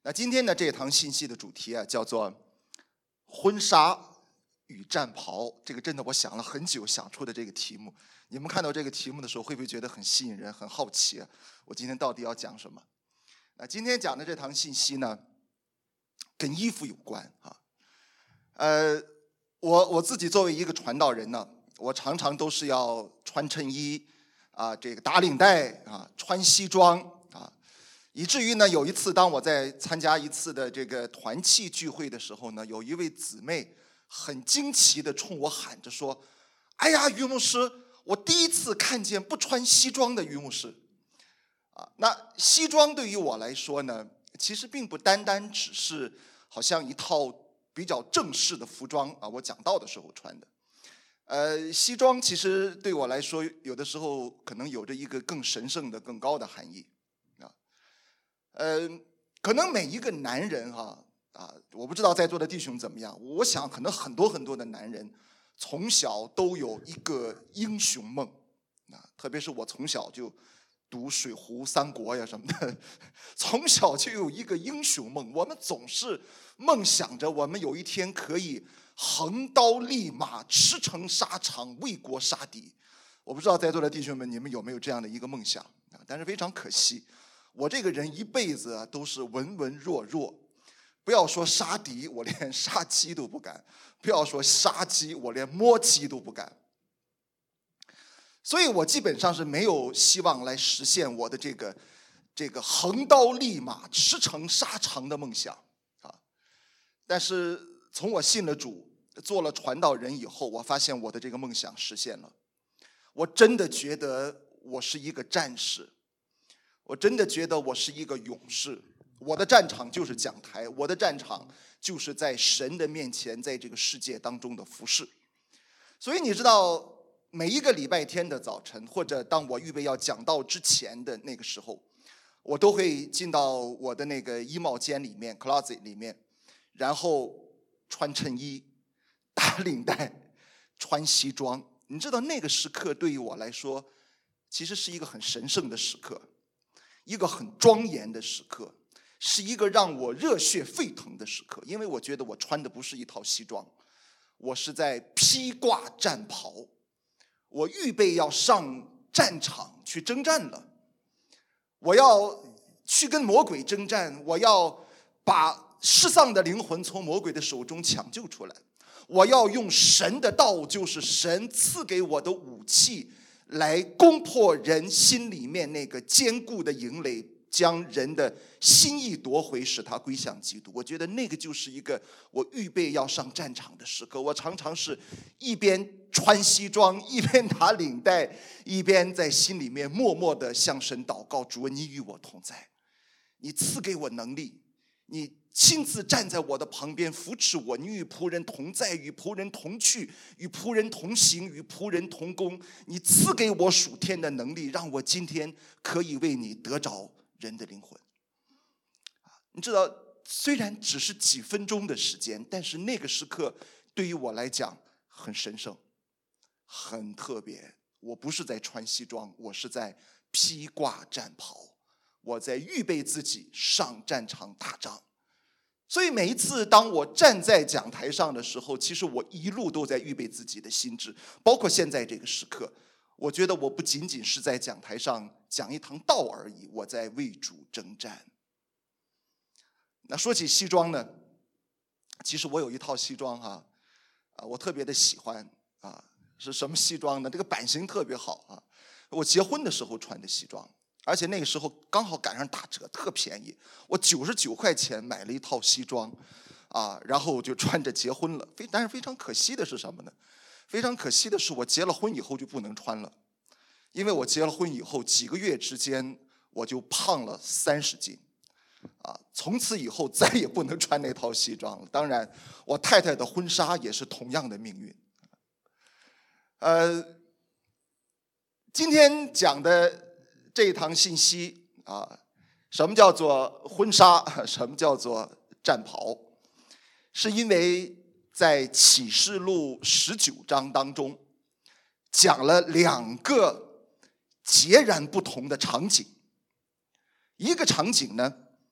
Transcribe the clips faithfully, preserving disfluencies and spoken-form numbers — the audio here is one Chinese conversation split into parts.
那今天的这堂信息的主题啊，叫做婚纱与战袍。这个真的我想了很久想出的这个题目。你们看到这个题目的时候，会不会觉得很吸引人、很好奇啊？我今天到底要讲什么？那今天讲的这堂信息呢，跟衣服有关啊。呃，我我自己作为一个传道人呢，我常常都是要穿衬衣啊，这个打领带啊，穿西装啊。以至于呢，有一次当我在参加一次的这个团契聚会的时候呢，有一位姊妹很惊奇地冲我喊着说：“哎呀，于牧师，我第一次看见不穿西装的于牧师。”啊，那西装对于我来说呢，其实并不单单只是好像一套比较正式的服装啊，我讲道的时候穿的。呃，西装其实对我来说，有的时候可能有着一个更神圣的、更高的含义。呃，可能每一个男人哈 啊, 啊，我不知道在座的弟兄怎么样，我想可能很多很多的男人从小都有一个英雄梦啊，特别是我从小就读水浒三国呀什么的，从小就有一个英雄梦，我们总是梦想着我们有一天可以横刀立马、驰骋沙场、为国杀敌。我不知道在座的弟兄们你们有没有这样的一个梦想啊？但是非常可惜，我这个人一辈子啊都是文文弱弱，不要说杀敌，我连杀鸡都不敢；不要说杀鸡，我连摸鸡都不敢。所以我基本上是没有希望来实现我的这个这个横刀立马、驰骋沙场的梦想啊。但是从我信了主、做了传道人以后，我发现我的这个梦想实现了。我真的觉得我是一个战士。我真的觉得我是一个勇士，我的战场就是讲台，我的战场就是在神的面前，在这个世界当中的服侍。所以你知道，每一个礼拜天的早晨，或者当我预备要讲道之前的那个时候，我都会进到我的那个衣帽间里面 closet 里面，然后穿衬衣、打领带、穿西装。你知道那个时刻对于我来说，其实是一个很神圣的时刻，一个很庄严的时刻，是一个让我热血沸腾的时刻。因为我觉得我穿的不是一套西装，我是在披挂战袍，我预备要上战场去征战了。我要去跟魔鬼征战，我要把失丧的灵魂从魔鬼的手中抢救出来，我要用神的道，就是神赐给我的武器，来攻破人心里面那个坚固的营垒，将人的心意夺回，使他归向基督。我觉得那个就是一个我预备要上战场的时刻。我常常是一边穿西装，一边打领带，一边在心里面默默地向神祷告：主啊，你与我同在，你赐给我能力，你亲自站在我的旁边扶持我，你与仆人同在，与仆人同去，与仆人同行，与仆人同工。你赐给我属天的能力，让我今天可以为你得着人的灵魂。你知道，虽然只是几分钟的时间，但是那个时刻对于我来讲很神圣，很特别。我不是在穿西装，我是在披挂战袍，我在预备自己上战场打仗。所以每一次当我站在讲台上的时候，其实我一路都在预备自己的心智，包括现在这个时刻，我觉得我不仅仅是在讲台上讲一堂道而已，我在为主征战。那说起西装呢，其实我有一套西装哈，啊，我特别的喜欢啊，是什么西装呢？这个版型特别好啊，我结婚的时候穿的西装。而且那个时候刚好赶上打折，特便宜，我九十九块钱买了一套西装，啊，然后就穿着结婚了。非但是非常可惜的是什么呢？非常可惜的是，我结了婚以后就不能穿了，因为我结了婚以后几个月之间我就胖了三十斤，啊，从此以后再也不能穿那套西装了。当然，我太太的婚纱也是同样的命运。呃，今天讲的这一堂信息啊，什么叫做婚纱？什么叫做战袍？是因为在启示录十九章当中，讲了两个截然不同的场景。一个场景呢，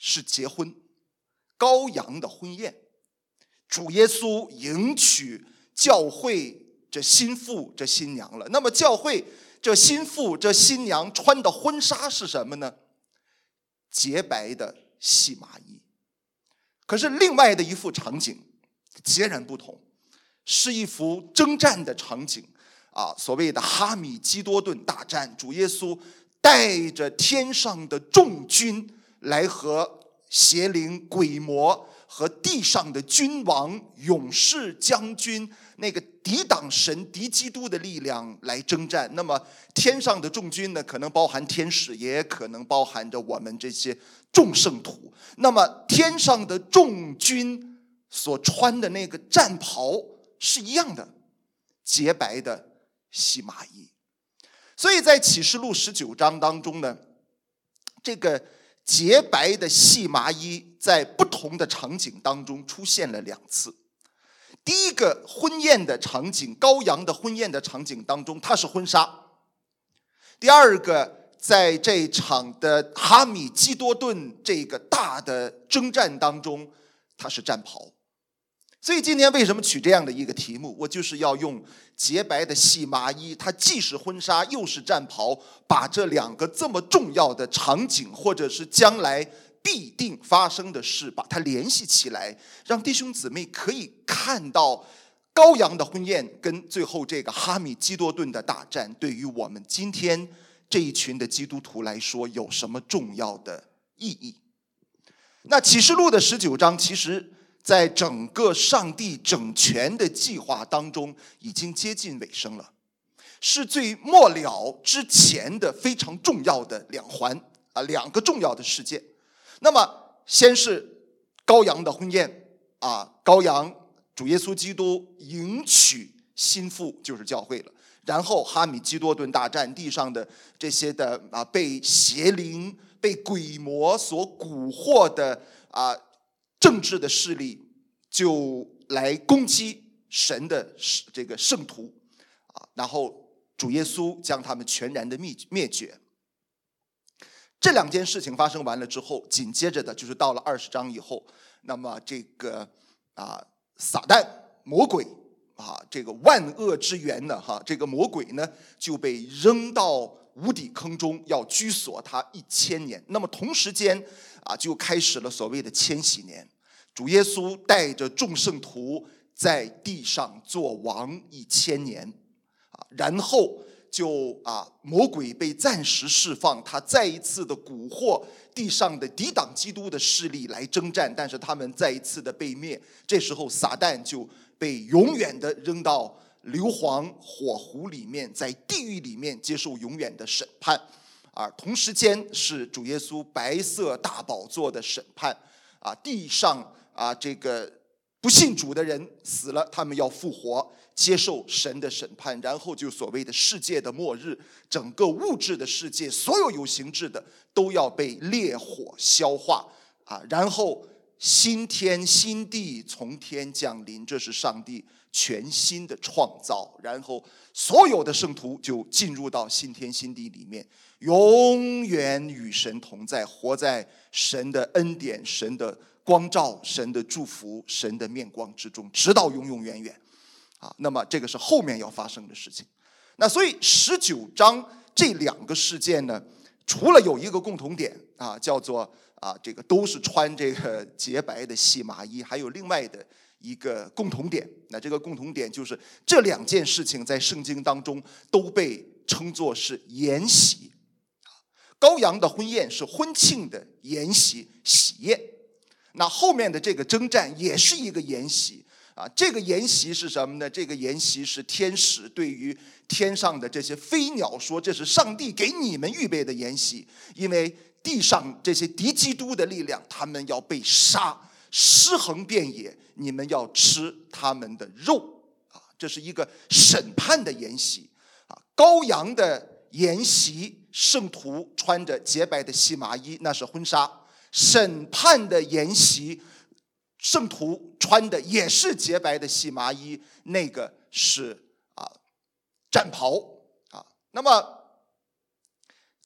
是结婚，羔羊的婚宴，主耶稣迎娶教会这新妇这新娘了。那么教会这新妇这新娘穿的婚纱是什么呢？洁白的细麻衣。可是另外的一幅场景截然不同，是一幅征战的场景啊，所谓的哈米基多顿大战，主耶稣带着天上的众军来和邪灵、鬼魔和地上的君王、勇士、将军，那个抵挡神、敌基督的力量来征战。那么天上的众军呢，可能包含天使，也可能包含着我们这些众圣徒。那么天上的众军所穿的那个战袍是一样的，洁白的细麻衣。所以在启示录十九章当中呢，这个洁白的细麻衣在不同的场景当中出现了两次。第一个婚宴的场景，羔羊的婚宴的场景当中，它是婚纱。第二个，在这场的哈米基多顿这个大的征战当中，它是战袍。所以今天为什么取这样的一个题目，我就是要用洁白的细麻衣，它既是婚纱又是战袍，把这两个这么重要的场景，或者是将来必定发生的事，把它联系起来，让弟兄姊妹可以看到羔羊的婚宴跟最后这个哈米基多顿的大战，对于我们今天这一群的基督徒来说有什么重要的意义。那启示录的十九章其实在整个上帝整全的计划当中已经接近尾声了，是最末了之前的非常重要的两环啊，两个重要的事件。那么先是羔羊的婚宴啊，羔羊主耶稣基督迎娶新妇，就是教会了。然后哈米基多顿大战，地上的这些的啊被邪灵、被鬼魔所蛊惑的啊政治的势力，就来攻击神的这个圣徒啊，然后主耶稣将他们全然的灭灭绝。这两件事情发生完了之后，紧接着的就是到了二十章以后，那么这个啊撒旦魔鬼啊，这个万恶之源呢，哈，这个魔鬼呢就被扔到无底坑中，要居所他一千年。那么同时间啊，就开始了所谓的千禧年，主耶稣带着众圣徒在地上做王一千年啊，然后就啊，魔鬼被暂时释放，他再一次的蛊惑地上的抵挡基督的势力来征战，但是他们再一次的被灭。这时候撒旦就被永远的扔到硫磺火湖里面，在地狱里面接受永远的审判。啊，同时间是主耶稣白色大宝座的审判。啊，地上啊这个不信主的人死了，他们要复活，接受神的审判，然后就所谓的世界的末日，整个物质的世界，所有有形质的都要被烈火消化啊，然后新天新地从天降临，这是上帝全新的创造，然后所有的圣徒就进入到新天新地里面，永远与神同在，活在神的恩典、神的光照、神的祝福、神的面光之中，直到永永远远啊。那么这个是后面要发生的事情。那所以十九章这两个事件呢，除了有一个共同点啊，叫做啊这个都是穿这个洁白的细麻衣，还有另外的一个共同点。那这个共同点就是这两件事情在圣经当中都被称作是筵席。羔羊的婚宴是婚庆的筵席喜宴，那后面的这个征战也是一个筵席啊。这个筵席是什么呢？这个筵席是天使对于天上的这些飞鸟说，这是上帝给你们预备的筵席，因为地上这些敌基督的力量，他们要被杀，尸横遍野，你们要吃他们的肉啊。这是一个审判的筵席啊。羔羊的筵席，圣徒穿着洁白的细麻衣，那是婚纱；审判的筵席，圣徒穿的也是洁白的细麻衣，那个是啊战袍啊。那么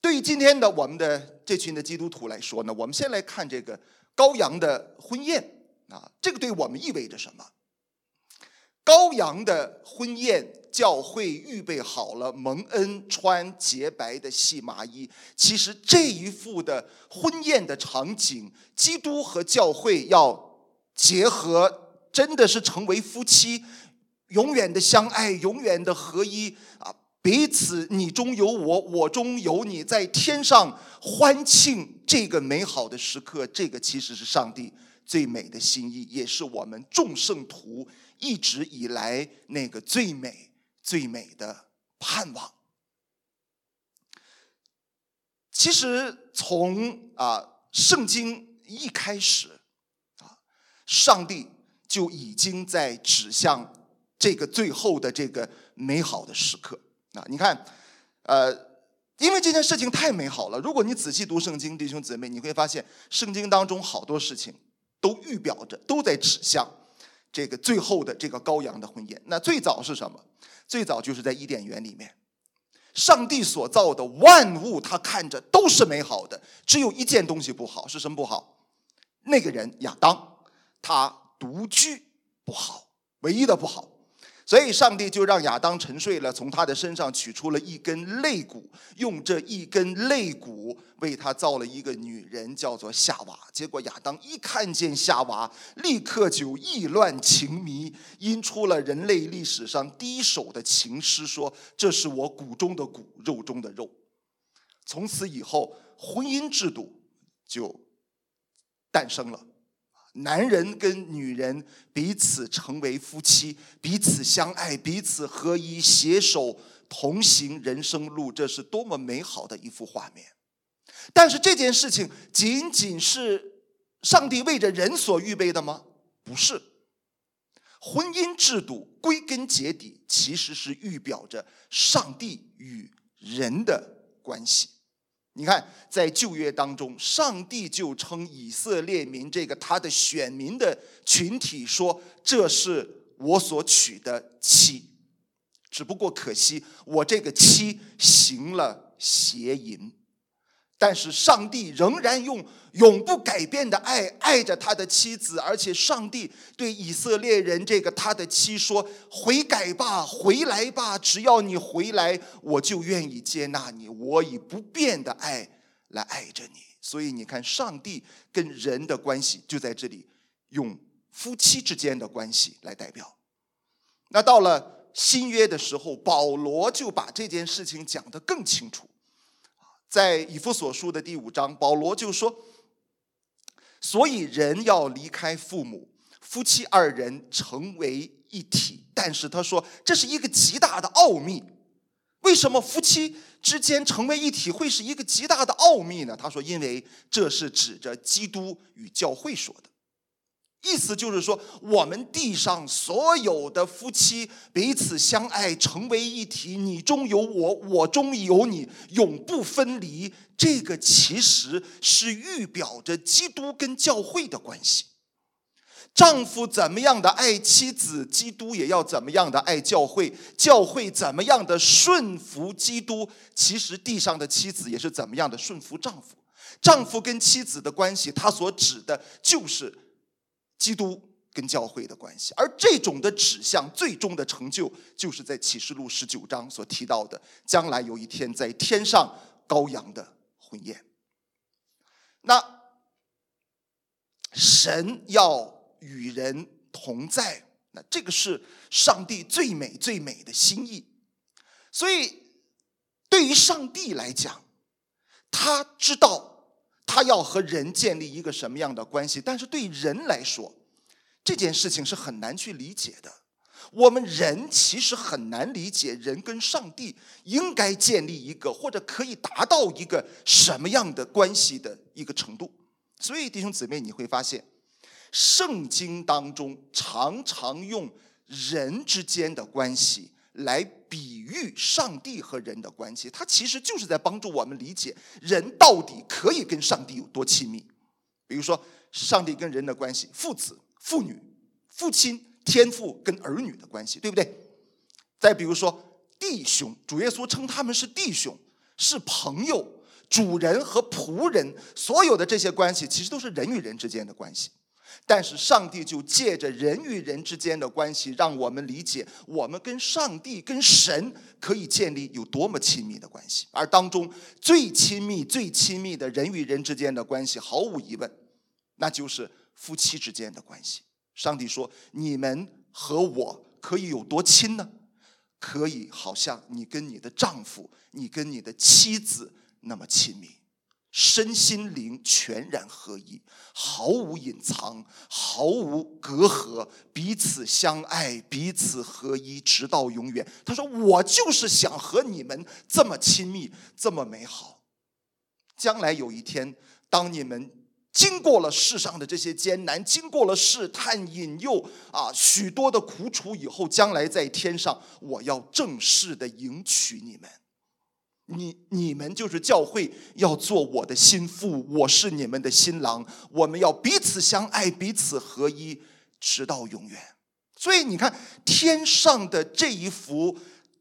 对于今天的我们的这群的基督徒来说呢，我们先来看这个羔羊的婚宴啊，这个对我们意味着什么？羔羊的婚宴，教会预备好了蒙恩穿洁白的细麻衣。其实这一幅的婚宴的场景，基督和教会要结合，真的是成为夫妻，永远的相爱，永远的合一啊！彼此你中有我，我中有你，在天上欢庆这个美好的时刻。这个其实是上帝最美的心意，也是我们众圣徒一直以来那个最美最美的盼望。其实从啊圣经一开始啊，上帝就已经在指向这个最后的这个美好的时刻啊！你看，呃，因为这件事情太美好了。如果你仔细读圣经，弟兄姊妹，你会发现圣经当中好多事情都预表着，都在指向这个最后的这个羔羊的婚宴。那最早是什么？最早就是在伊甸园里面，上帝所造的万物，他看着都是美好的，只有一件东西不好，是什么不好？那个人亚当，他独居不好，唯一的不好。所以上帝就让亚当沉睡了，从他的身上取出了一根肋骨，用这一根肋骨为他造了一个女人，叫做夏娃。结果亚当一看见夏娃，立刻就意乱情迷，因出了人类历史上第一首的情诗，说这是我骨中的骨，肉中的肉。从此以后，婚姻制度就诞生了。男人跟女人彼此成为夫妻，彼此相爱，彼此合一，携手同行人生路，这是多么美好的一幅画面。但是这件事情仅仅是上帝为着人所预备的吗？不是。婚姻制度归根结底其实是预表着上帝与人的关系。你看，在旧约当中，上帝就称以色列民这个他的选民的群体说，这是我所娶的妻，只不过可惜我这个妻行了邪淫。但是上帝仍然用永不改变的爱爱着他的妻子，而且上帝对以色列人这个他的妻说，悔改吧，回来吧，只要你回来，我就愿意接纳你，我以不变的爱来爱着你。所以你看，上帝跟人的关系就在这里用夫妻之间的关系来代表。那到了新约的时候，保罗就把这件事情讲得更清楚。在以弗所书的第五章，保罗就说，所以人要离开父母，夫妻二人成为一体。但是他说这是一个极大的奥秘。为什么夫妻之间成为一体会是一个极大的奥秘呢？他说因为这是指着基督与教会说的。意思就是说，我们地上所有的夫妻彼此相爱，成为一体，你中有我，我中有你，永不分离。这个其实是预表着基督跟教会的关系。丈夫怎么样的爱妻子，基督也要怎么样的爱教会；教会怎么样的顺服基督，其实地上的妻子也是怎么样的顺服丈夫。丈夫跟妻子的关系，他所指的就是基督跟教会的关系，而这种的指向最终的成就，就是在启示录十九章所提到的，将来有一天在天上羔羊的婚宴。那神要与人同在，那这个是上帝最美最美的心意。所以对于上帝来讲，他知道他要和人建立一个什么样的关系，但是对人来说，这件事情是很难去理解的。我们人其实很难理解人跟上帝应该建立一个，或者可以达到一个什么样的关系的一个程度。所以弟兄姊妹，你会发现圣经当中常常用人之间的关系来比喻上帝和人的关系，它其实就是在帮助我们理解人到底可以跟上帝有多亲密。比如说上帝跟人的关系，父子、父女、父亲、天父跟儿女的关系，对不对？再比如说弟兄，主耶稣称他们是弟兄，是朋友。 主人和仆人，所有的这些关系其实都是人与人之间的关系。但是上帝就借着人与人之间的关系，让我们理解我们跟上帝、跟神可以建立有多么亲密的关系。而当中最亲密、最亲密的人与人之间的关系，毫无疑问，那就是夫妻之间的关系。上帝说：“你们和我可以有多亲呢？可以好像你跟你的丈夫、你跟你的妻子那么亲密。”身心灵全然合一，毫无隐藏，毫无隔阂，彼此相爱，彼此合一，直到永远。他说：“我就是想和你们这么亲密，这么美好。将来有一天，当你们经过了世上的这些艰难，经过了试探、引诱啊，许多的苦楚以后，将来在天上，我要正式的迎娶你们。你你们就是教会，要做我的心腹，我是你们的新郎，我们要彼此相爱，彼此合一，直到永远。”所以你看，天上的这一幅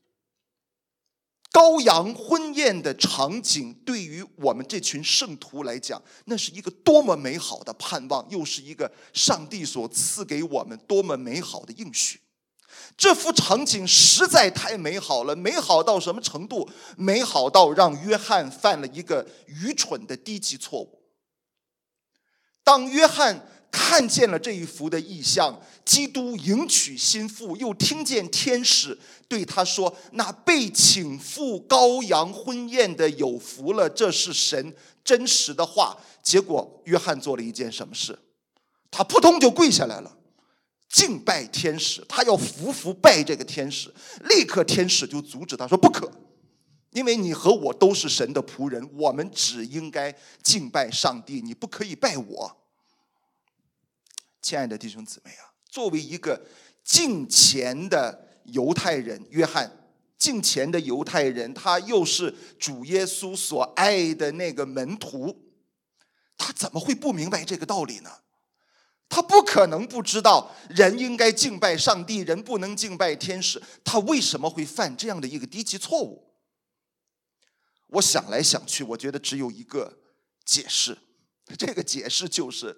羔羊婚宴的场景，对于我们这群圣徒来讲，那是一个多么美好的盼望，又是一个上帝所赐给我们多么美好的应许。这幅场景实在太美好了，美好到什么程度？美好到让约翰犯了一个愚蠢的低级错误。当约翰看见了这一幅的异象，基督迎娶新妇，又听见天使对他说：“那被请赴羔羊婚宴的有福了。”这是神真实的话。结果约翰做了一件什么事？他扑通就跪下来了，敬拜天使，他要服服拜这个天使。立刻天使就阻止他说：“不可，因为你和我都是神的仆人，我们只应该敬拜上帝，你不可以拜我。”亲爱的弟兄姊妹啊，作为一个敬虔的犹太人，约翰敬虔的犹太人，他又是主耶稣所爱的那个门徒，他怎么会不明白这个道理呢？他不可能不知道人应该敬拜上帝，人不能敬拜天使。他为什么会犯这样的一个低级错误？我想来想去，我觉得只有一个解释。这个解释就是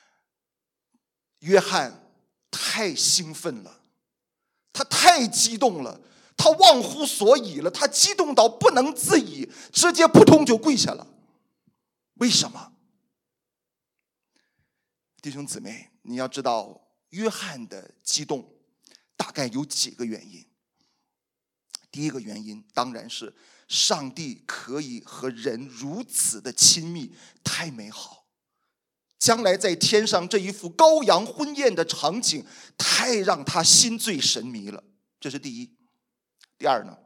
约翰太兴奋了，他太激动了，他忘乎所以了，他激动到不能自已，直接扑通就跪下了。为什么？弟兄姊妹，你要知道，约翰的激动大概有几个原因。第一个原因当然是上帝可以和人如此的亲密，太美好。将来在天上这一幅羔羊婚宴的场景，太让他心醉神迷了。这是第一。第二呢，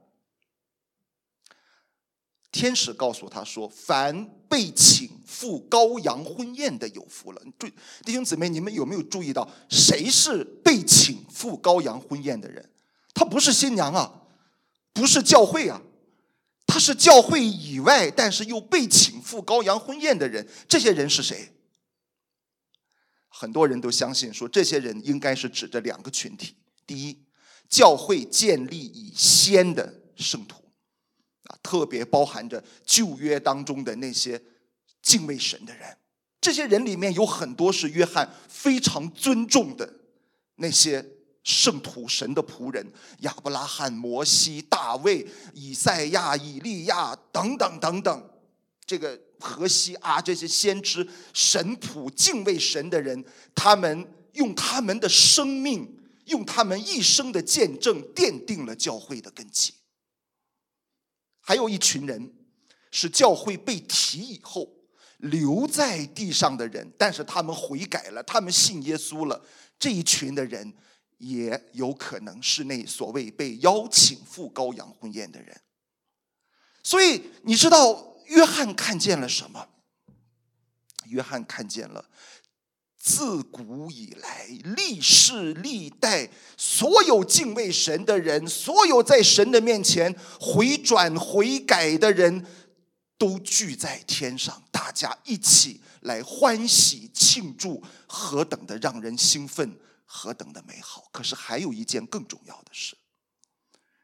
天使告诉他说：“凡被请赴羔羊婚宴的有福了。”弟兄姊妹，你们有没有注意到谁是被请赴羔羊婚宴的人？他不是新娘啊，不是教会啊，他是教会以外但是又被请赴羔羊婚宴的人。这些人是谁？很多人都相信说，这些人应该是指着两个群体。第一，教会建立以先的圣徒，特别包含着旧约当中的那些敬畏神的人。这些人里面有很多是约翰非常尊重的那些圣徒，神的仆人，亚伯拉罕、摩西、大卫、以赛亚、以利亚等等等等，这个何西阿，这些先知、神仆、敬畏神的人，他们用他们的生命，用他们一生的见证奠定了教会的根基。还有一群人是教会被提以后留在地上的人，但是他们悔改了，他们信耶稣了。这一群的人也有可能是那所谓被邀请赴羔羊婚宴的人。所以你知道约翰看见了什么？约翰看见了自古以来历世历代所有敬畏神的人，所有在神的面前回转悔改的人，都聚在天上，大家一起来欢喜庆祝，何等的让人兴奋，何等的美好。可是还有一件更重要的事，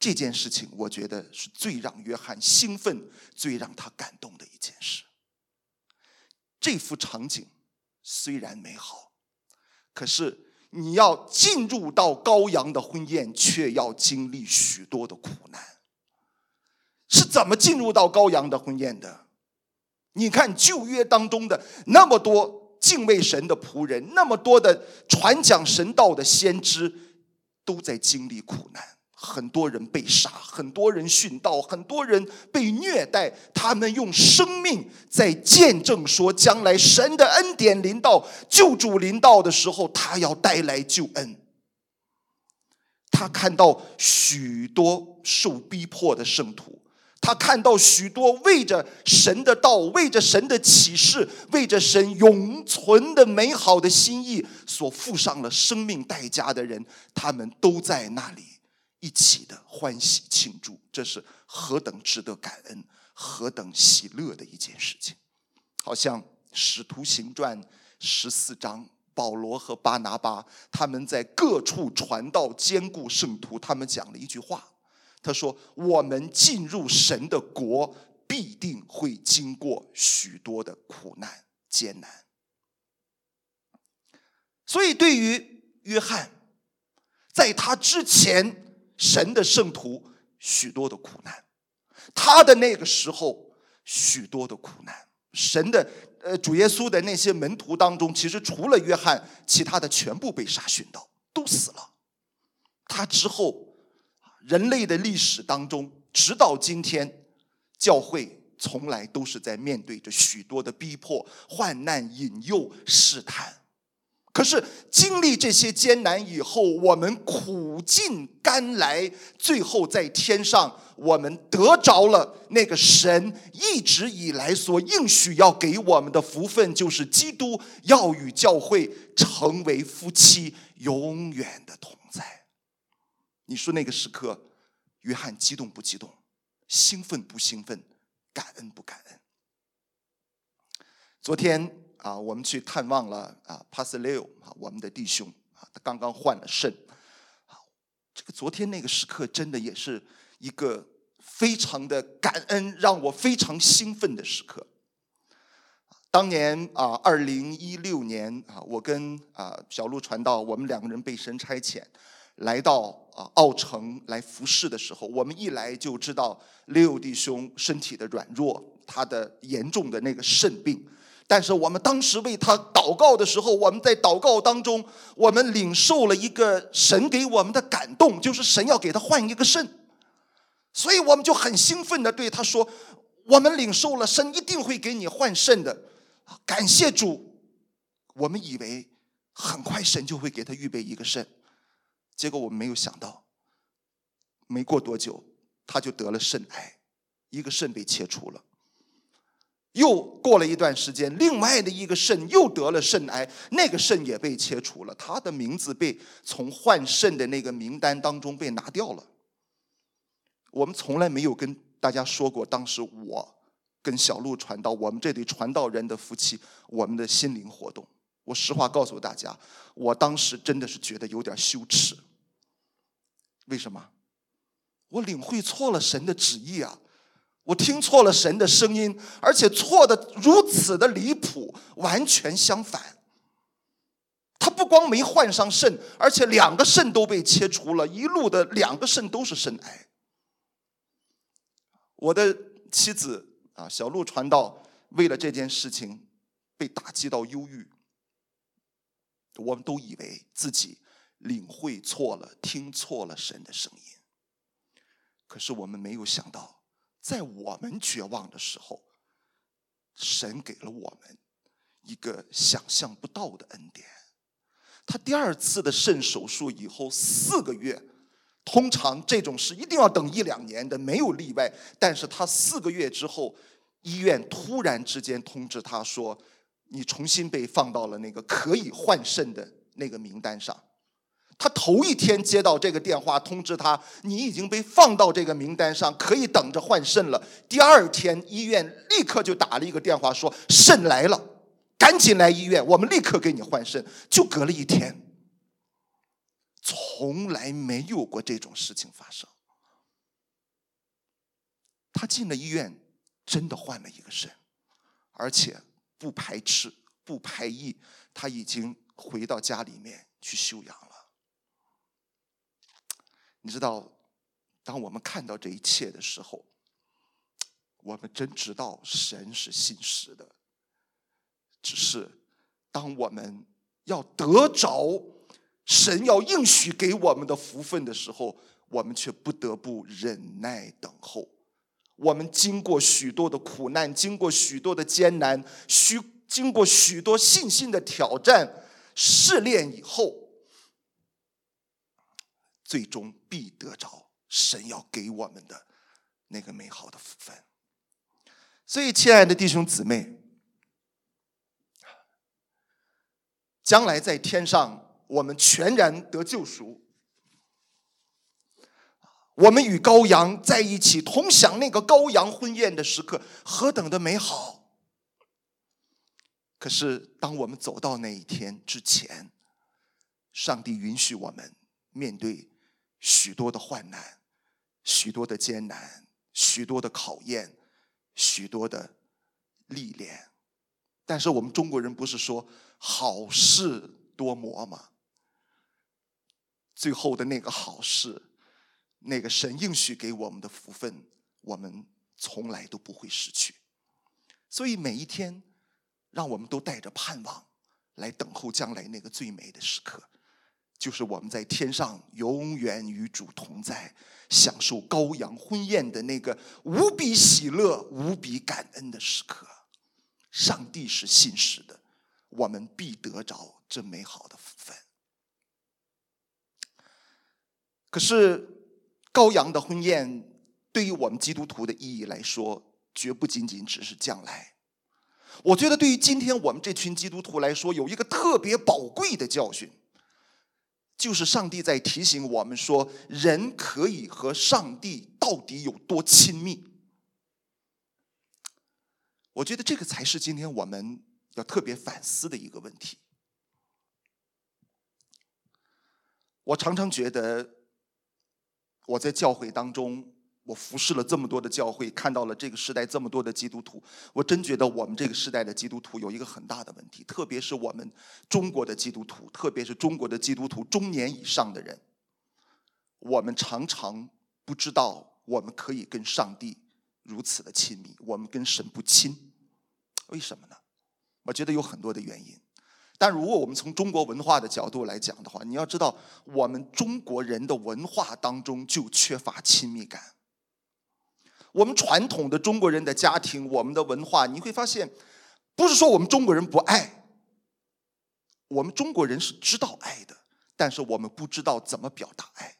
这件事情我觉得是最让约翰兴奋、最让他感动的一件事。这幅场景虽然美好，可是你要进入到羔羊的婚宴，却要经历许多的苦难。是怎么进入到羔羊的婚宴的？你看旧约当中的那么多敬畏神的仆人，那么多的传讲神道的先知，都在经历苦难。很多人被杀，很多人殉道，很多人被虐待，他们用生命在见证说，将来神的恩典临到，救主临到的时候，他要带来救恩。他看到许多受逼迫的圣徒，他看到许多为着神的道，为着神的启示，为着神永存的美好的心意所付上了生命代价的人，他们都在那里一起的欢喜庆祝。这是何等值得感恩，何等喜乐的一件事情。好像使徒行传十四章，保罗和巴拿巴他们在各处传道兼顾圣徒，他们讲了一句话，他说，我们进入神的国必定会经过许多的苦难艰难。所以对于约翰，在他之前神的圣徒许多的苦难，他的那个时候许多的苦难。神的呃主耶稣的那些门徒当中，其实除了约翰，其他的全部被杀殉道，都死了。他之后人类的历史当中，直到今天，教会从来都是在面对着许多的逼迫、患难、引诱、试探。可是经历这些艰难以后，我们苦尽甘来，最后在天上我们得着了那个神一直以来所应许要给我们的福分，就是基督要与教会成为夫妻，永远的同在。你说那个时刻约翰激动不激动？兴奋不兴奋？感恩不感恩？昨天啊，我们去探望了啊帕斯雷欧啊，我们的弟兄啊，他刚刚换了肾。这个昨天那个时刻，真的也是一个非常的感恩，让我非常兴奋的时刻。当年啊，二零一六年啊，我跟啊小鹿传道，我们两个人被神差遣，来到啊奥城来服侍的时候，我们一来就知道六弟兄身体的软弱，他的严重的那个肾病。但是我们当时为他祷告的时候，我们在祷告当中，我们领受了一个神给我们的感动，就是神要给他换一个肾。所以我们就很兴奋地对他说，我们领受了，神一定会给你换肾的，感谢主。我们以为很快神就会给他预备一个肾，结果我们没有想到，没过多久他就得了肾癌，一个肾被切除了。又过了一段时间，另外的一个肾又得了肾癌，那个肾也被切除了，他的名字被从换肾的那个名单当中被拿掉了。我们从来没有跟大家说过，当时我跟小鹿传道，我们这对传道人的夫妻，我们的心灵活动。我实话告诉大家，我当时真的是觉得有点羞耻。为什么？我领会错了神的旨意啊，我听错了神的声音，而且错的如此的离谱，完全相反。他不光没换上肾，而且两个肾都被切除了，一路的两个肾都是肾癌。我的妻子啊，小鹿传道，为了这件事情被打击到忧郁。我们都以为自己领会错了，听错了神的声音。可是我们没有想到，在我们绝望的时候，神给了我们一个想象不到的恩典。他第二次的肾手术以后四个月，通常这种事一定要等一两年的，没有例外。但是他四个月之后，医院突然之间通知他说，你重新被放到了那个可以换肾的那个名单上。他头一天接到这个电话通知他，你已经被放到这个名单上，可以等着换肾了。第二天医院立刻就打了一个电话说，肾来了，赶紧来医院，我们立刻给你换肾。就隔了一天，从来没有过这种事情发生。 他进了医院，真的换了一个肾，而且不排斥、不排异，他已经回到家里面去休养了。你知道，当我们看到这一切的时候，我们真知道神是信实的。只是当我们要得着神要应许给我们的福分的时候，我们却不得不忍耐等候。我们经过许多的苦难，经过许多的艰难，许经过许多信心的挑战试炼以后，最终必得着神要给我们的那个美好的福分。所以亲爱的弟兄姊妹，将来在天上我们全然得救赎，我们与羔羊在一起同享那个羔羊婚宴的时刻，何等的美好。可是当我们走到那一天之前，上帝允许我们面对许多的患难，许多的艰难，许多的考验，许多的历练。但是我们中国人不是说好事多磨吗？最后的那个好事，那个神应许给我们的福分，我们从来都不会失去。所以每一天让我们都带着盼望来等候将来那个最美的时刻，就是我们在天上永远与主同在，享受羔羊婚宴的那个无比喜乐、无比感恩的时刻。上帝是信实的，我们必得着这美好的福分。可是羔羊的婚宴对于我们基督徒的意义来说，绝不仅仅只是将来。我觉得对于今天我们这群基督徒来说，有一个特别宝贵的教训，就是上帝在提醒我们说，人可以和上帝到底有多亲密。我觉得这个才是今天我们要特别反思的一个问题。我常常觉得，我在教会当中，我服侍了这么多的教会，看到了这个时代这么多的基督徒，我真觉得我们这个时代的基督徒有一个很大的问题，特别是我们中国的基督徒，特别是中国的基督徒中年以上的人，我们常常不知道我们可以跟上帝如此的亲密，我们跟神不亲。为什么呢？我觉得有很多的原因。但如果我们从中国文化的角度来讲的话，你要知道，我们中国人的文化当中就缺乏亲密感。我们传统的中国人的家庭，我们的文化，你会发现，不是说我们中国人不爱，我们中国人是知道爱的，但是我们不知道怎么表达爱。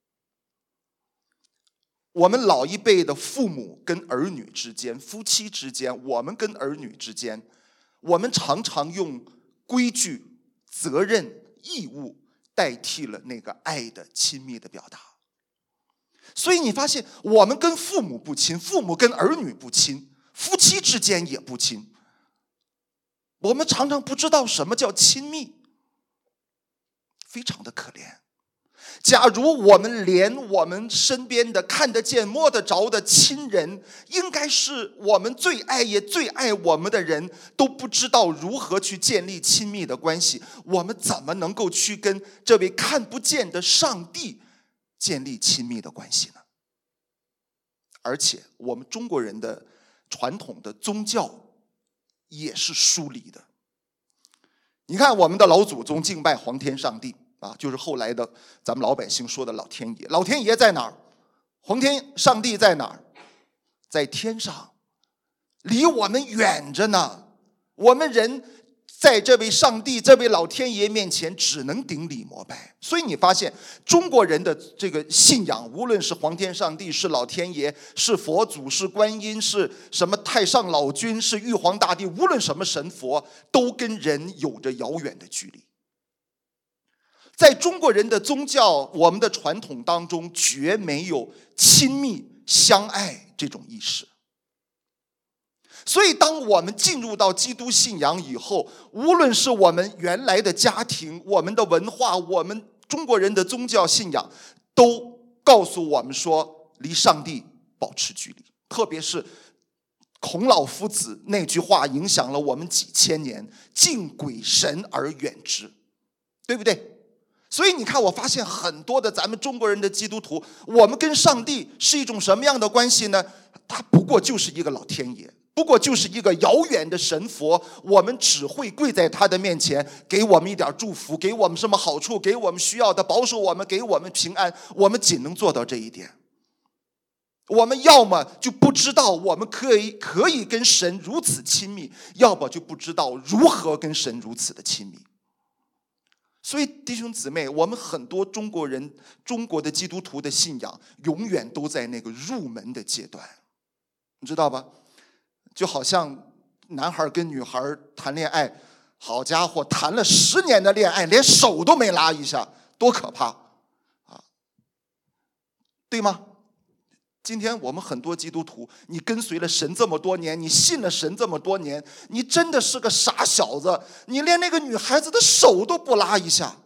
我们老一辈的父母跟儿女之间，夫妻之间，我们跟儿女之间，我们常常用规矩、责任、义务代替了那个爱的亲密的表达。所以你发现，我们跟父母不亲，父母跟儿女不亲，夫妻之间也不亲。我们常常不知道什么叫亲密，非常的可怜。假如我们连我们身边的看得见摸得着的亲人，应该是我们最爱也最爱我们的人，都不知道如何去建立亲密的关系，我们怎么能够去跟这位看不见的上帝建立亲密的关系呢？而且我们中国人的传统的宗教也是疏离的。你看我们的老祖宗敬拜皇天上帝啊，就是后来的咱们老百姓说的老天爷。老天爷在哪儿？皇天上帝在哪儿？在天上，离我们远着呢。我们人在这位上帝、这位老天爷面前只能顶礼膜拜。所以你发现中国人的这个信仰，无论是皇天上帝、是老天爷、是佛祖、是观音、是什么太上老君、是玉皇大帝，无论什么神佛，都跟人有着遥远的距离。在中国人的宗教，我们的传统当中，绝没有亲密相爱这种意识。所以当我们进入到基督信仰以后，无论是我们原来的家庭、我们的文化、我们中国人的宗教信仰，都告诉我们说，离上帝保持距离， 特别是孔老夫子那句话影响了我们几千年，敬鬼神而远之，对不对？所以你看，我发现很多的咱们中国人的基督徒，我们跟上帝是一种什么样的关系呢？他不过就是一个老天爷，不过就是一个遥远的神佛，我们只会跪在他的面前，给我们一点祝福，给我们什么好处，给我们需要的，保守我们，给我们平安，我们仅能做到这一点。我们要么就不知道我们可以可以跟神如此亲密，要么就不知道如何跟神如此的亲密。所以弟兄姊妹，我们很多中国人，中国的基督徒的信仰永远都在那个入门的阶段，你知道吧？就好像男孩跟女孩谈恋爱，好家伙，谈了十年的恋爱，连手都没拉一下，多可怕啊！对吗？今天我们很多基督徒，你跟随了神这么多年，你信了神这么多年，你真的是个傻小子，你连那个女孩子的手都不拉一下。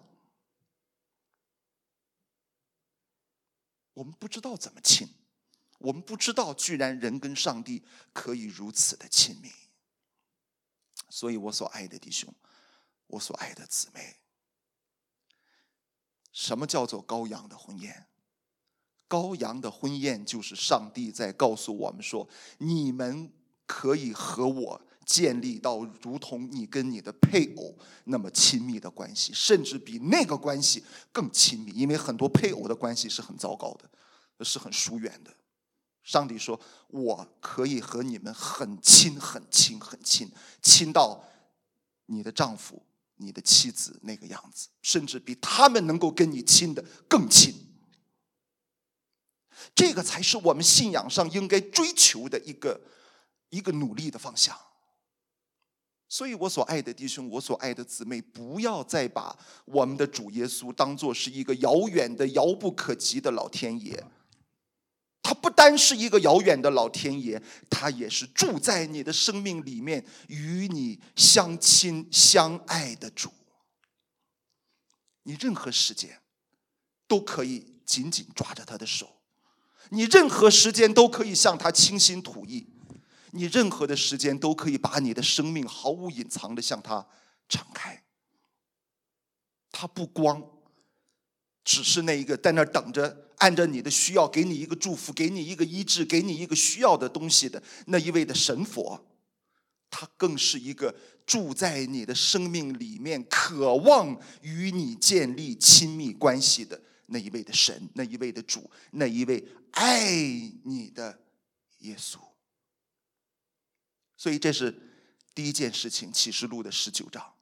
我们不知道怎么亲，我们不知道居然人跟上帝可以如此的亲密。所以我所爱的弟兄，我所爱的姊妹，什么叫做羔羊的婚宴？羔羊的婚宴就是上帝在告诉我们说，你们可以和我建立到如同你跟你的配偶那么亲密的关系，甚至比那个关系更亲密，因为很多配偶的关系是很糟糕的，是很疏远的。上帝说，我可以和你们很亲很亲很亲，亲到你的丈夫你的妻子那个样子，甚至比他们能够跟你亲的更亲。这个才是我们信仰上应该追求的一个一个努力的方向。所以我所爱的弟兄，我所爱的姊妹，不要再把我们的主耶稣当作是一个遥远的遥不可及的老天爷。他不单是一个遥远的老天爷，他也是住在你的生命里面，与你相亲相爱的主。你任何时间都可以紧紧抓着他的手，你任何时间都可以向他倾心吐意，你任何的时间都可以把你的生命毫无隐藏的向他敞开。他不光只是那一个在那等着按照你的需要给你一个祝福，给你一个医治，给你一个需要的东西的那一位的神佛，他更是一个住在你的生命里面，渴望与你建立亲密关系的那一位的神，那一位的主，那一位爱你的耶稣。所以这是第一件事情，启示录的十九章，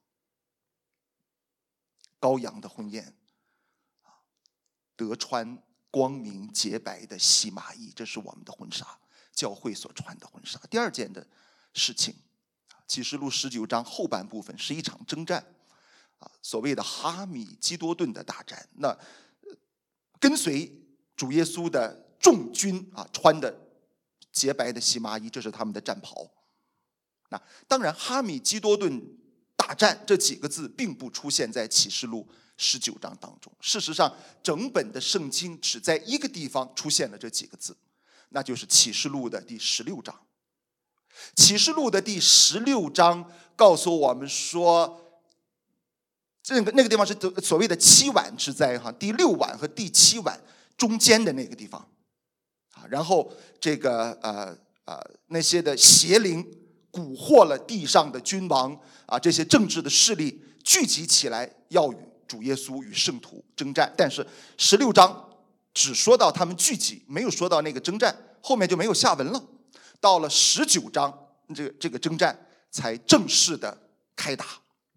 羔羊的婚宴，得穿光明洁白的细麻衣，这是我们的婚纱，教会所穿的婚纱。第二件的事情，启示录十九章后半部分是一场征战，所谓的哈米基多顿的大战。那跟随主耶稣的众军啊，穿的洁白的细麻衣，这是他们的战袍。那当然，哈米基多顿大战这几个字并不出现在启示录十九章当中。事实上，整本的圣经只在一个地方出现了这几个字，那就是启示录的第十六章。启示录的第十六章告诉我们说，这个那个地方是所谓的七晚之灾哈，第六晚和第七晚中间的那个地方啊，然后这个呃呃那些的邪灵蛊惑了地上的君王啊，这些政治的势力聚集起来，要与主耶稣与圣徒征战。但是十六章只说到他们聚集，没有说到那个征战，后面就没有下文了。到了十九章，这个这个征战才正式的开打。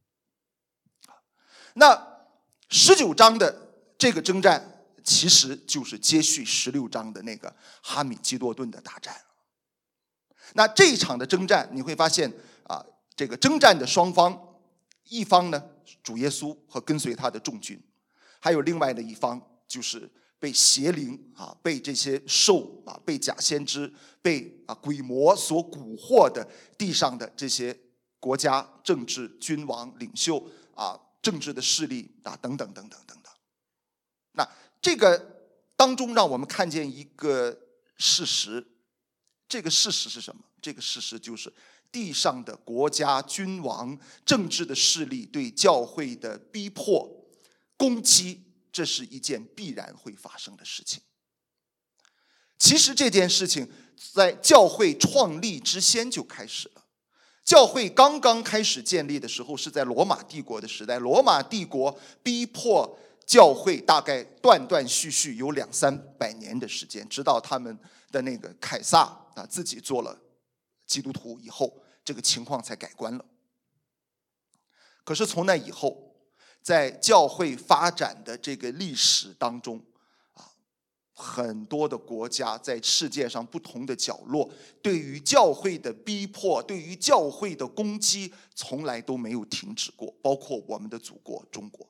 那十九章的这个征战，其实就是接续十六章的那个哈米基多顿的大战。那这一场的征战，你会发现啊，这个征战的双方，一方呢主耶稣和跟随他的众军，还有另外的一方就是被邪灵啊，被这些兽啊，被假先知，被啊鬼魔所蛊惑的地上的这些国家、政治、君王、领袖啊，政治的势力啊，等等等等等等。那这个当中让我们看见一个事实， 这个事实是什么？这个事实就是地上的国家、君王、政治的势力对教会的逼迫、攻击，这是一件必然会发生的事情。其实这件事情在教会创立之先就开始了。教会刚刚开始建立的时候是在罗马帝国的时代，罗马帝国逼迫教会大概断断续续有两三百年的时间，直到他们的那个凯撒啊自己做了基督徒以后，这个情况才改观了。可是从那以后，在教会发展的这个历史当中啊，很多的国家在世界上不同的角落，对于教会的逼迫，对于教会的攻击，从来都没有停止过，包括我们的祖国中国。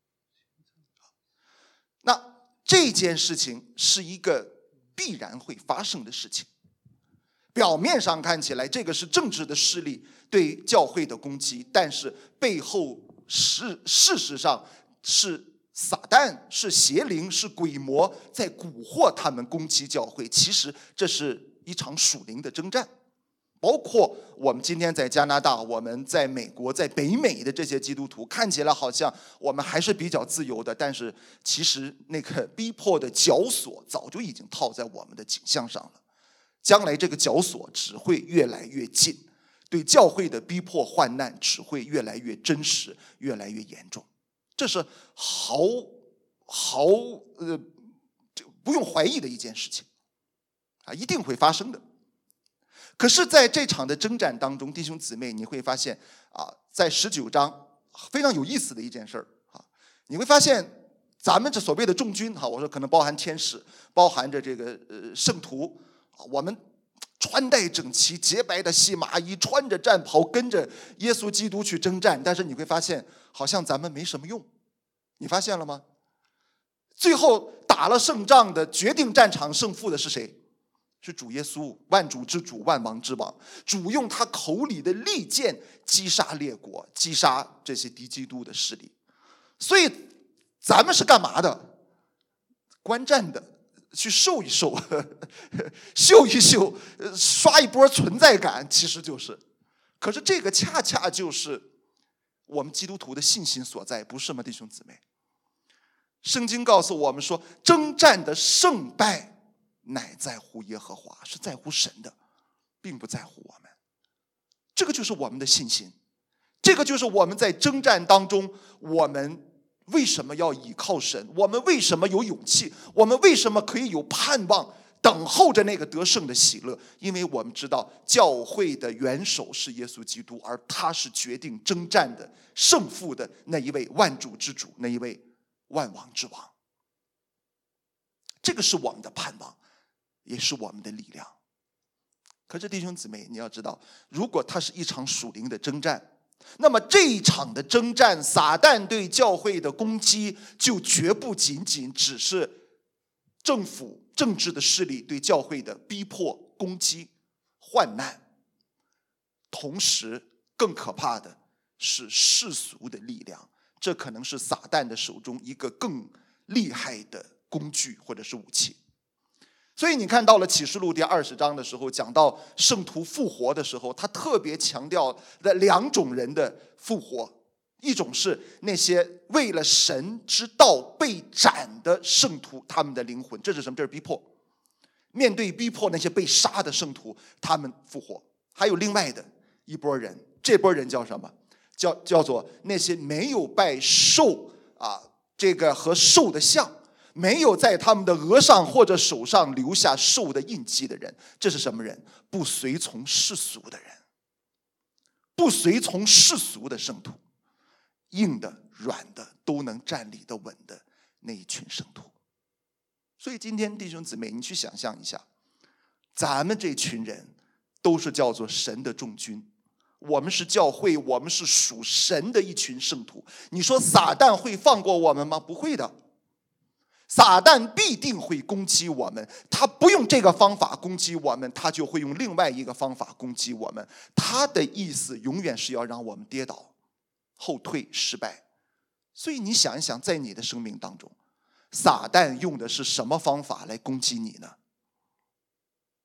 那这件事情是一个必然会发生的事情。表面上看起来，这个是政治的势力对于教会的攻击，但是背后事事实上是撒旦，是邪灵，是鬼魔在蛊惑他们攻击教会。其实这是一场属灵的征战。包括我们今天在加拿大，我们在美国，在北美的这些基督徒，看起来好像我们还是比较自由的，但是其实那个逼迫的绞索早就已经套在我们的颈项上了。将来这个绞索只会越来越近，对教会的逼迫患难只会越来越真实，越来越严重。这是毫毫呃不用怀疑的一件事情啊，一定会发生的。可是在这场的征战当中，弟兄姊妹，你会发现啊，在十九章非常有意思的一件事儿啊，你会发现咱们这所谓的众军哈，我说可能包含天使，包含着这个呃圣徒，我们穿戴整齐，洁白的细麻衣，穿着战袍，跟着耶稣基督去征战。但是你会发现，好像咱们没什么用，你发现了吗？最后打了胜仗的，决定战场胜负的是谁？是主耶稣，万主之主，万王之王。主用他口里的利剑击杀列国，击杀这些敌基督的势力。所以咱们是干嘛的？观战的，去受一受，秀一秀，刷一波存在感，其实就是。可是这个恰恰就是我们基督徒的信心所在，不是吗，弟兄姊妹？圣经告诉我们说，征战的胜败乃在乎耶和华，是在乎神的，并不在乎我们。这个就是我们的信心，这个就是我们在征战当中，我们为什么要倚靠神？我们为什么有勇气？我们为什么可以有盼望，等候着那个得胜的喜乐？因为我们知道教会的元首是耶稣基督，而他是决定征战的胜负的那一位万主之主，那一位万王之王。这个是我们的盼望，也是我们的力量。可是弟兄姊妹，你要知道，如果它是一场属灵的征战，那么这一场的征战，撒旦对教会的攻击就绝不仅仅只是政府政治的势力对教会的逼迫、攻击、患难，同时更可怕的是世俗的力量，这可能是撒旦的手中一个更厉害的工具或者是武器。所以你看到了启示录第二十章的时候，讲到圣徒复活的时候，他特别强调了两种人的复活。一种是那些为了神之道被斩的圣徒，他们的灵魂，这是什么？这是逼迫。面对逼迫，那些被杀的圣徒，他们复活。还有另外的一拨人，这拨人叫什么？叫叫做那些没有拜兽啊，这个和兽的像，没有在他们的额上或者手上留下兽的印记的人。这是什么人？不随从世俗的人，不随从世俗的圣徒，硬的软的都能站立得稳的那一群圣徒。所以今天弟兄姊妹，你去想象一下，咱们这群人都是叫做神的众军，我们是教会，我们是属神的一群圣徒。你说撒旦会放过我们吗？不会的，撒旦必定会攻击我们。他不用这个方法攻击我们，他就会用另外一个方法攻击我们。他的意思永远是要让我们跌倒、后退、失败。所以你想一想，在你的生命当中，撒旦用的是什么方法来攻击你呢？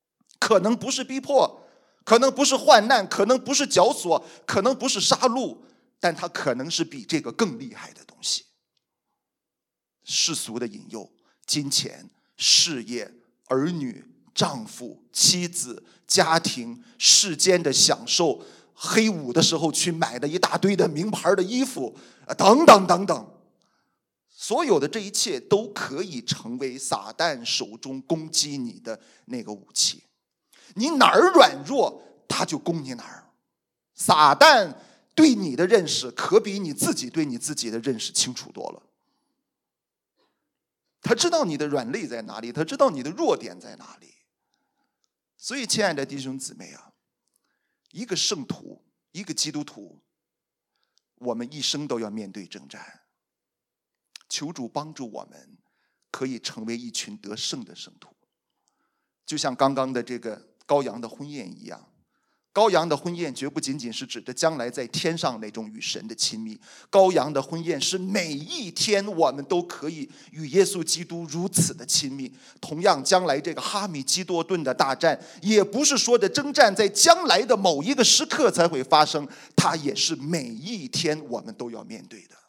可能不是逼迫，可能不是患难，可能不是绞索，可能不是杀戮，但它可能是比这个更厉害的东西。世俗的引诱，金钱、事业、儿女、丈夫、妻子、家庭，世间的享受，黑五的时候去买了一大堆的名牌的衣服，等等等等。所有的这一切都可以成为撒旦手中攻击你的那个武器。你哪儿软弱，他就攻你哪儿。撒旦对你的认识可比你自己对你自己的认识清楚多了。他知道你的软肋在哪里，他知道你的弱点在哪里。所以亲爱的弟兄姊妹啊，一个圣徒，一个基督徒，我们一生都要面对征战。求主帮助我们可以成为一群得胜的圣徒，就像刚刚的这个羔羊的婚宴一样。羔羊的婚宴绝不仅仅是指着将来在天上那种与神的亲密，羔羊的婚宴是每一天我们都可以与耶稣基督如此的亲密。同样，将来这个哈米基多顿的大战，也不是说的征战在将来的某一个时刻才会发生，它也是每一天我们都要面对的。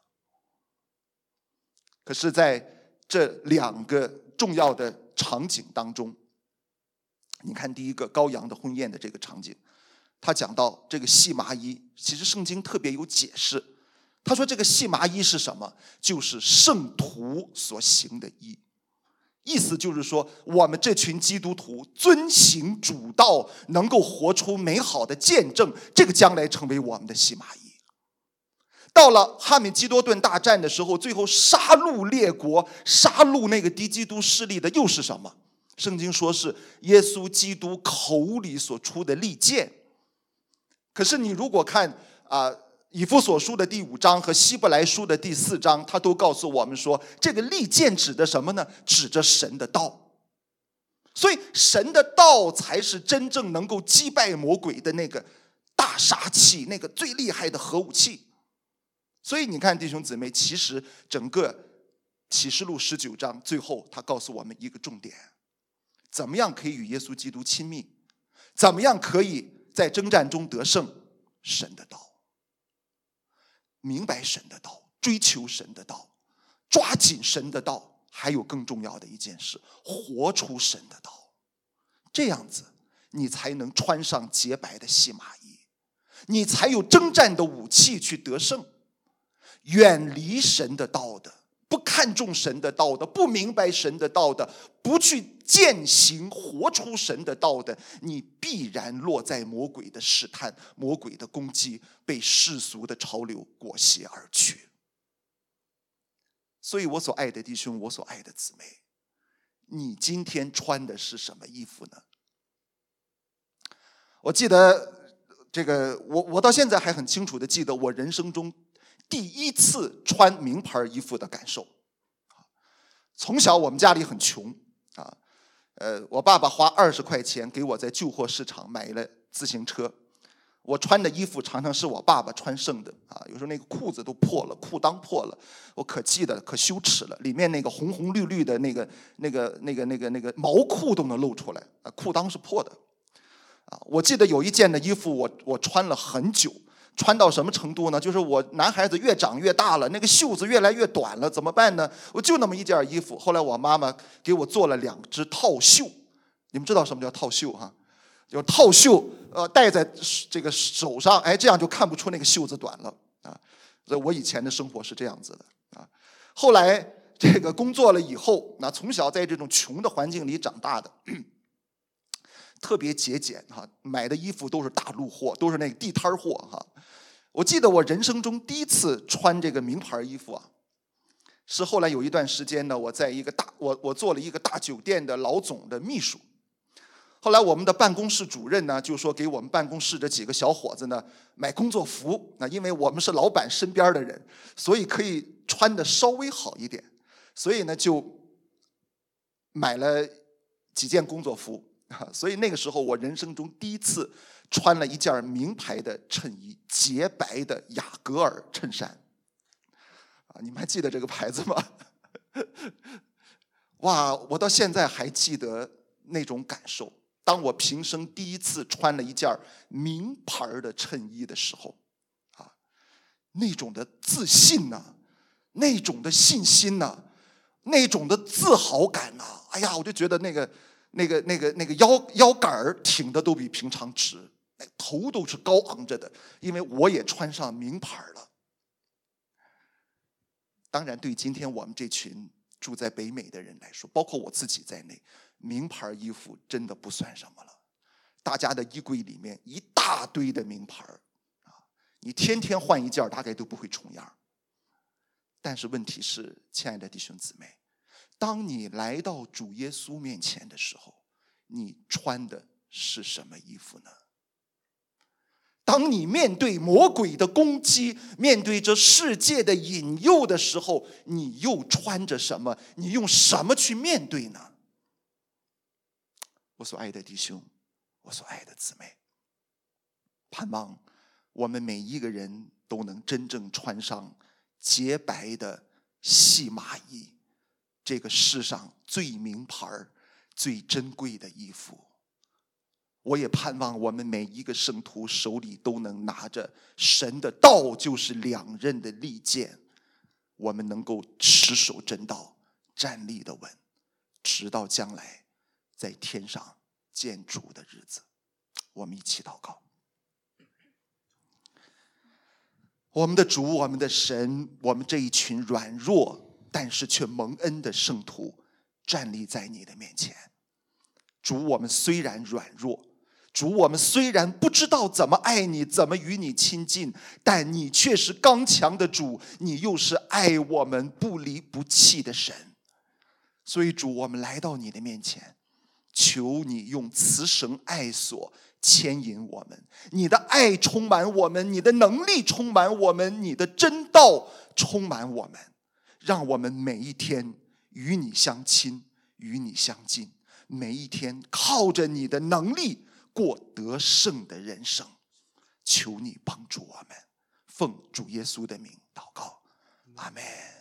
可是在这两个重要的场景当中，你看第一个羔羊的婚宴的这个场景，他讲到这个细麻衣，其实圣经特别有解释。他说这个细麻衣是什么？就是圣徒所行的义。意思就是说，我们这群基督徒遵行主道，能够活出美好的见证，这个将来成为我们的细麻衣。到了哈米基多顿大战的时候，最后杀戮列国，杀戮那个敌基督势力的又是什么？圣经说是耶稣基督口里所出的利剑。可是你如果看啊、呃，以弗所书的第五章和希伯来书的第四章，他都告诉我们说，这个利剑指的什么呢？指着神的道。所以神的道才是真正能够击败魔鬼的那个大杀器，那个最厉害的核武器。所以你看弟兄姊妹，其实整个启示录十九章最后他告诉我们一个重点，怎么样可以与耶稣基督亲密，怎么样可以在征战中得胜？神的道，明白神的道，追求神的道，抓紧神的道，还有更重要的一件事，活出神的道。这样子你才能穿上洁白的细麻衣，你才有征战的武器去得胜。远离神的道的，不看重神的道的，不明白神的道的，不去践行活出神的道的，你必然落在魔鬼的试探，魔鬼的攻击，被世俗的潮流裹挟而去。所以我所爱的弟兄，我所爱的姊妹，你今天穿的是什么衣服呢？我记得这个，我我到现在还很清楚的记得我人生中第一次穿名牌衣服的感受。从小我们家里很穷啊，呃，我爸爸花二十块钱给我在旧货市场买了自行车，我穿的衣服常常是我爸爸穿剩的啊，有时候那个裤子都破了，裤裆破了，我可记得可羞耻了，里面那个红红绿绿的那个那个那个那个那个毛裤都能露出来啊，裤裆是破的啊。我记得有一件的衣服我我穿了很久。穿到什么程度呢？就是我男孩子越长越大了，那个袖子越来越短了，怎么办呢？我就那么一件衣服，后来我妈妈给我做了两只套袖。你们知道什么叫套袖哈？有套袖，呃，戴在这个手上，哎，这样就看不出那个袖子短了啊。所以我以前的生活是这样子的啊。后来这个工作了以后，那从小在这种穷的环境里长大的。特别节俭哈，买的衣服都是大陆货，都是那个地摊货哈。我记得我人生中第一次穿这个名牌衣服啊，是后来有一段时间呢，我在一个大我我做了一个大酒店的老总的秘书。后来我们的办公室主任呢，就说给我们办公室这几个小伙子呢买工作服，那因为我们是老板身边的人，所以可以穿的稍微好一点，所以呢就买了几件工作服。所以那个时候我人生中第一次穿了一件名牌的衬衣，洁白的雅戈尔衬衫啊，你们还记得这个牌子吗？哇，我到现在还记得那种感受当我平生第一次穿了一件名牌的衬衣的时候，啊，那种的自信呐、啊，那种的信心呐、啊，那种的自豪感呐、啊，哎呀，我就觉得那个那个那个那个腰腰杆儿挺的都比平常直，头都是高昂着的，因为我也穿上名牌了。当然，对今天我们这群住在北美的人来说，包括我自己在内，名牌衣服真的不算什么了。大家的衣柜里面一大堆的名牌啊，你天天换一件，大概都不会重样。但是问题是，亲爱的弟兄姊妹，当你来到主耶稣面前的时候，你穿的是什么衣服呢？当你面对魔鬼的攻击，面对这世界的引诱的时候，你又穿着什么？你用什么去面对呢？我所爱的弟兄，我所爱的姊妹，盼望我们每一个人都能真正穿上洁白的细麻衣，这个世上最名牌、最珍贵的衣服。我也盼望我们每一个圣徒手里都能拿着神的道，就是两刃的利剑，我们能够持守真道，站立的稳，直到将来在天上见主的日子。我们一起祷告。我们的主，我们的神，我们这一群软弱但是却蒙恩的圣徒站立在你的面前。主，我们虽然软弱，主，我们虽然不知道怎么爱你，怎么与你亲近，但你却是刚强的主，你又是爱我们不离不弃的神。所以主，我们来到你的面前，求你用慈绳爱索牵引我们，你的爱充满我们，你的能力充满我们，你的真道充满我们，让我们每一天与你相亲，与你相近，每一天靠着你的能力过得胜的人生。求你帮助我们，奉主耶稣的名祷告，阿们。